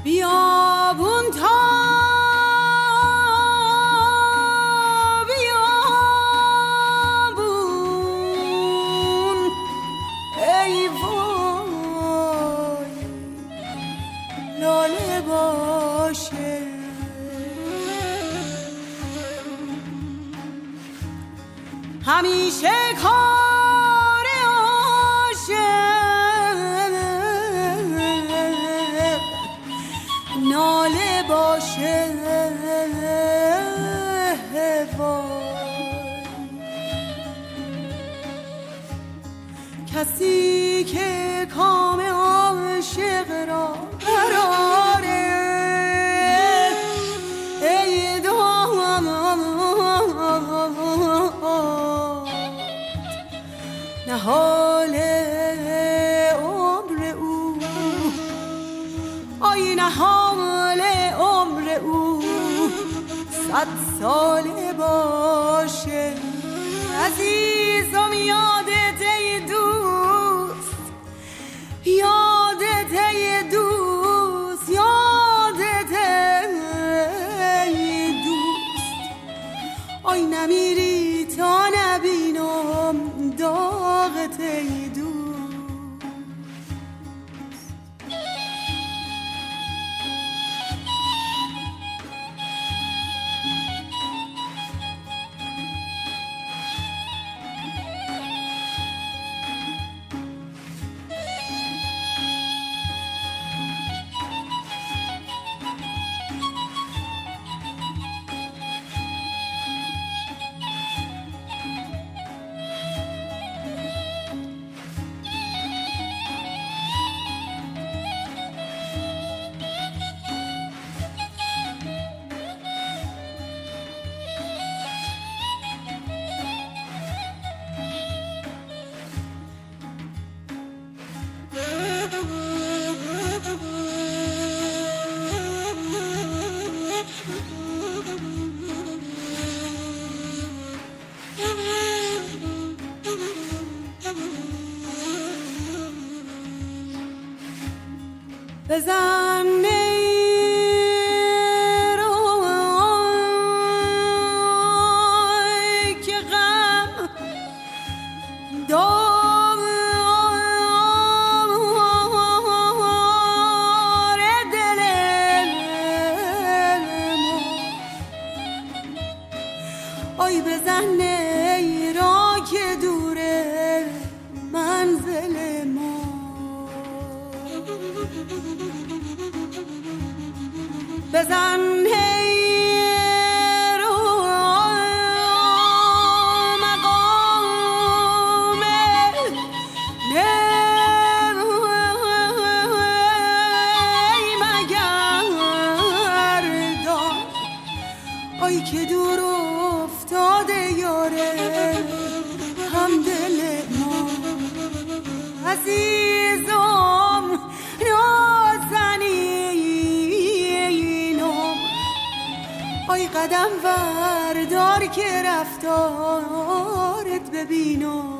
بیابون تا بیابون ای وای لاله باشه همیشه کار عاشق ناله باشه وای کسی که کام عاشق را قراره ای دام نهال عمر او آی نهال عمر او 100 ساله باشه عزیزم یادت ای دوست یادت ای دوست یادت ای دوست آی نمیری تا نبینم داغت ای دوست بزن نیروی که غم دار دل ما آی بزن نیرا که دوره منزل ما بزن رو مقام مگردان آی که دور افتاده یاره هم دل ما عزیزم آی قدم وردار که رفتارت ببینم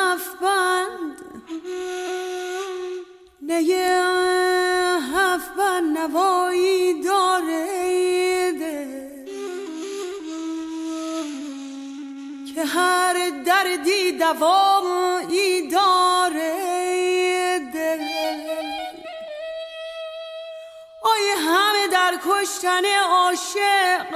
نگه هفت نوایی داره که هر دردی دوایی داره دل. آی همه در کشتن عاشق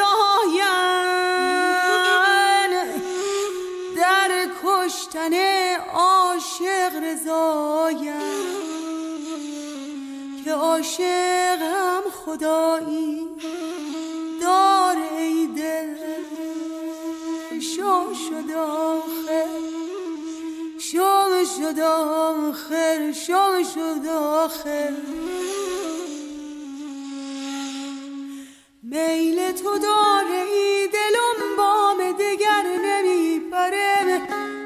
رضاین، در کشتن عاشق رضاین، که عاشقم خدایی داره ای دل. شام شد آخر، شام شد آخر، شام شد آخر، میل تو داره ای دلم بام دگر نمیپره،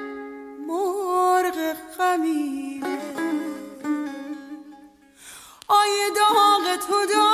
مرغ خمیره. آی داغ تو داره